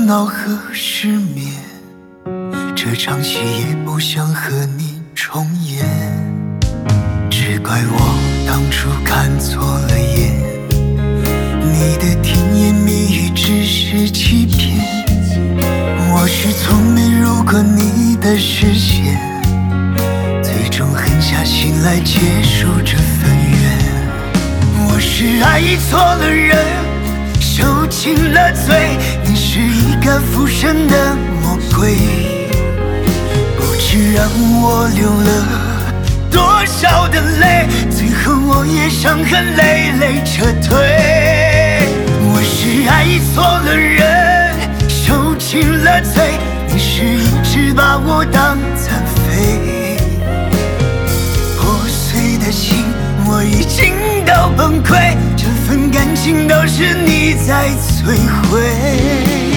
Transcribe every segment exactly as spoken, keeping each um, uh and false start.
恼和失眠，这场戏也不想和你重演。只怪我当初看错了眼，你的甜言蜜语只是欺骗。我是从没入过你的视线，最终狠下心来结束这份缘。我是爱错了人，受尽了罪，你是一个附身的魔鬼，不知让我流了多少的泪，最后我也伤痕累累撤退。我是爱错了人，受尽了罪，你是一直把我当残废，破碎的心我已经到崩溃，这份感情都是你在摧毁。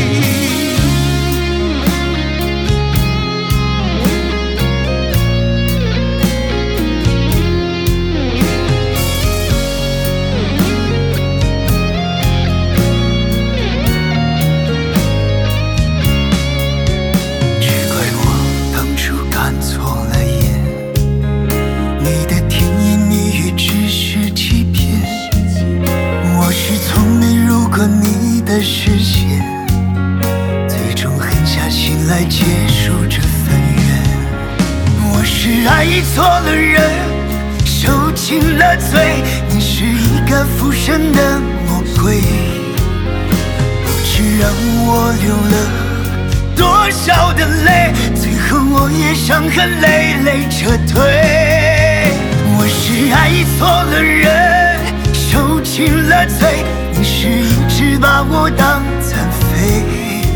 视线，最终狠下心来结束这份缘。我是爱错了人，受尽了罪，你是一个附身的魔鬼，不知让我流了多少的泪，最后我也伤痕累累撤退。我是爱错了人，受尽了罪，你是一直把我当残废，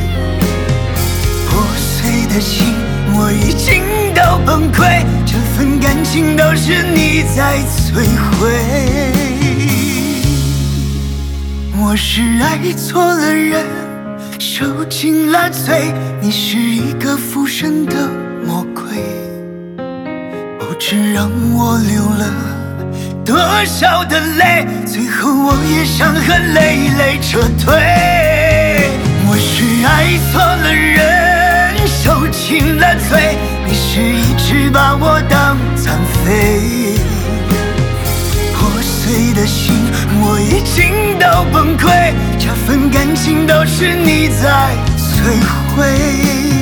破碎的心我已经到崩溃，这份感情都是你在摧毁。我是爱错了人，受尽了罪，你是一个附身的魔鬼，不知让我流了多少的泪，最后我也伤痕累累撤退。我是爱错了人，受尽了罪，你是一直把我当残废，破碎的心我已经到崩溃，这份感情都是你在摧毁。